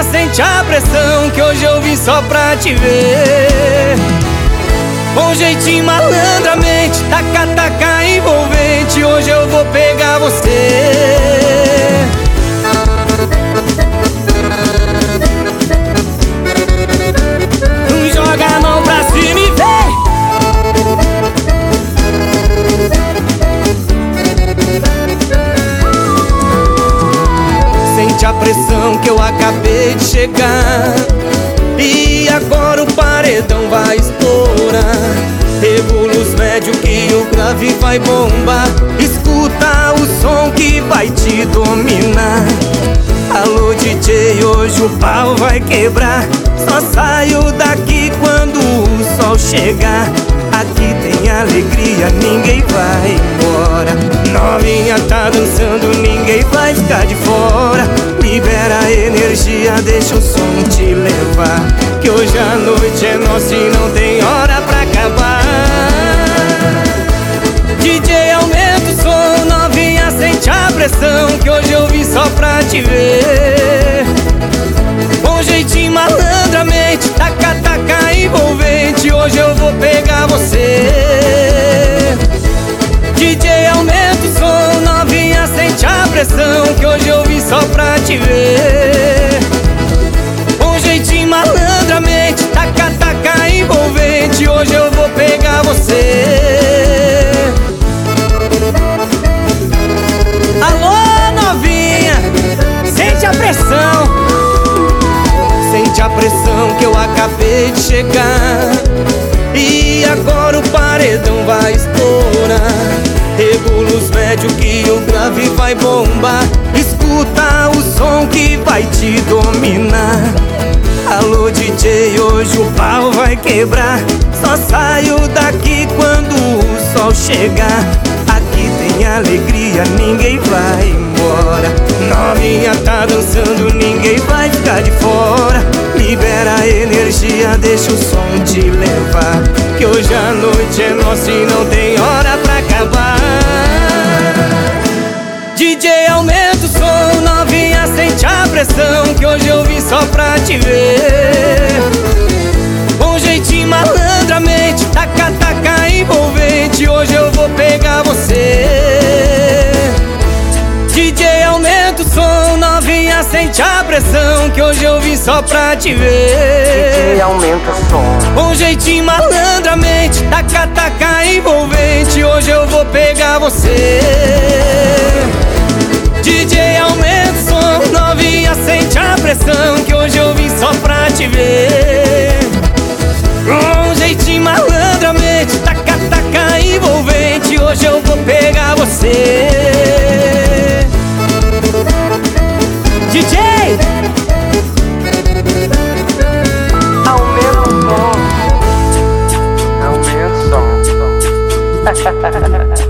sente a pressão que hoje eu vim só pra te ver. Com jeitinho malandramente, taca, taca envolvente, hoje eu vou pegar você. Joga a mão pra cima e vem. Sente a pressão que eu acabei de chegar, e agora o paredão vai estourar. Regula os médios que o grave vai bombar. Escuta o som que vai te dominar. Alô DJ, hoje o pau vai quebrar. Só saio daqui quando o sol chegar. Aqui tem alegria, ninguém vai embora. Novinha tá dançando, ninguém vai ficar de fora. Libera a energia, deixa o som te levar, que hoje a noite é nossa e não tem hora pra acabar. DJ, aumenta o som, novinha, sente a pressão, que hoje eu vim só pra te ver. Com jeitinho malandramente, taca, taca envolvente, hoje eu vou pegar você. DJ, aumenta o som, novinha, sente a pressão, que hoje eu vim só pra te ver. Com jeitinho malandramente, taca, taca envolvente, hoje eu vou pegar você. Alô, novinha, sente a pressão. Sente a pressão que eu acabei de chegar, e agora o paredão vai estourar. Regula os médios que o grave vai bombar. Escuta o som que vai te dominar. Alô DJ, hoje o pau vai quebrar. Só saio daqui quando o sol chegar. Aqui tem alegria, ninguém vai embora. Novinha tá dançando, ninguém vai ficar de fora. Libera a energia, deixa o som te levar, que hoje a noite é nossa e não tem hora pra acabar. DJ, aumenta o som, novinha, sente a pressão, que hoje eu vim só pra te ver. Com jeitinho malandramente, taca, taca envolvente, hoje eu vou pegar você. DJ, aumenta o som, novinha, sente a pressão, que hoje eu vim só pra te ver. DJ, aumenta o som. Com jeitinho malandramente, taca, taca envolvente, hoje eu vou pegar você. DJ, aumenta o som, novinha, sente a pressão, que hoje eu vim só pra te ver. Com jeitinho malandramente, taca, taca envolvente, hoje eu vou pegar você. DJ, Aumenta o som. Aumenta o som.